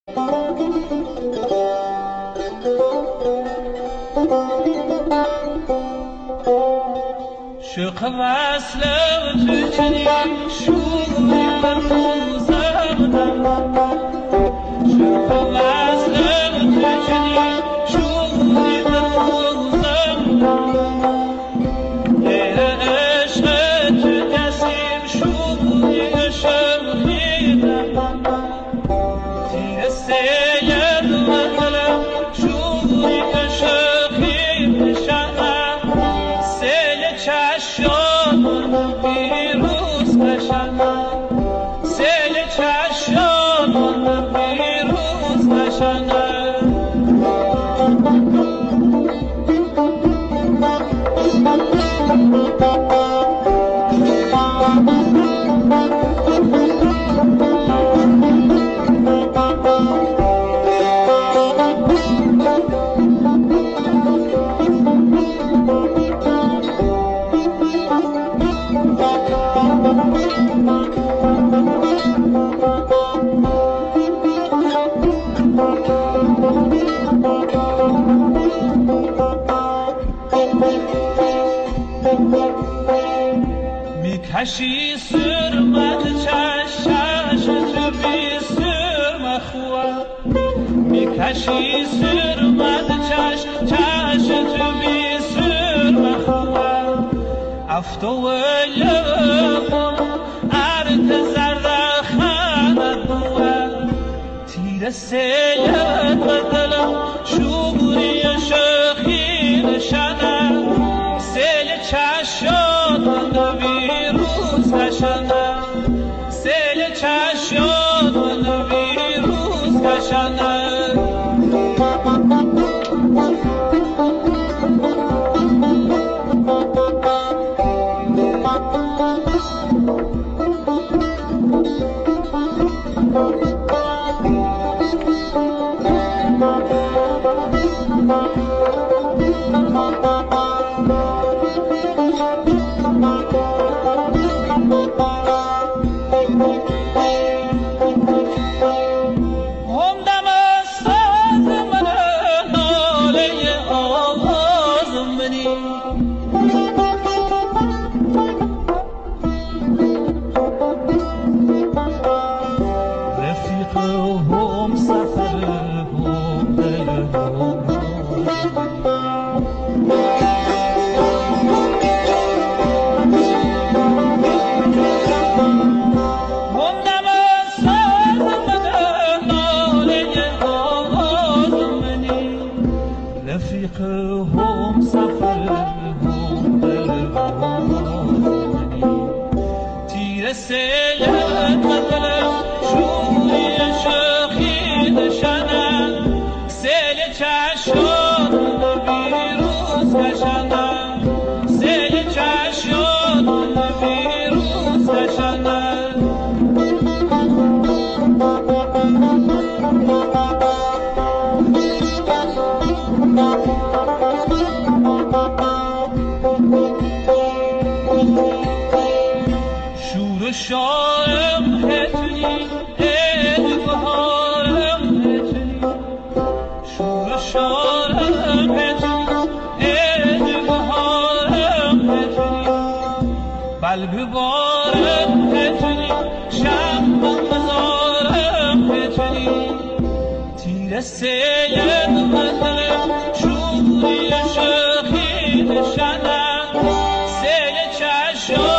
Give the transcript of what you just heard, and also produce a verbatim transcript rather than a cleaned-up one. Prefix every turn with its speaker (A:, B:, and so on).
A: شوق وصل تو چنین شوری برخوزم شوق وصل تو چنین شوری برخوزم غیر عشق تو کسیم شوری شرخیدم تیر سید و دلم شوری شرخید شنم سیل چشم بیروز نشنم سیل چشم بیروز نشنم میکشی سرمت چش چش تو بی سرم خواه میکشی سرمت چش چش تو بی سرم خواه افتو یقم ارد زرد خاند بوه تیر سید و دلم شوری شخی نشنم سیل چشم بیروز نشنم سیل چشم بیروز نشنم هم سفر هم تیر سیلت و دلم شوری شخی نشنم سیل چشم بیروز نشنم سیل چشم بیروز نشنم شور شارم هتونی عید بهارم هتونی شور شارم هتونی عید بهارم هتونی بلب بارم هتونی شم بزارم هتونی تیر سید مدلم شوری شخی نشنم سیل چشم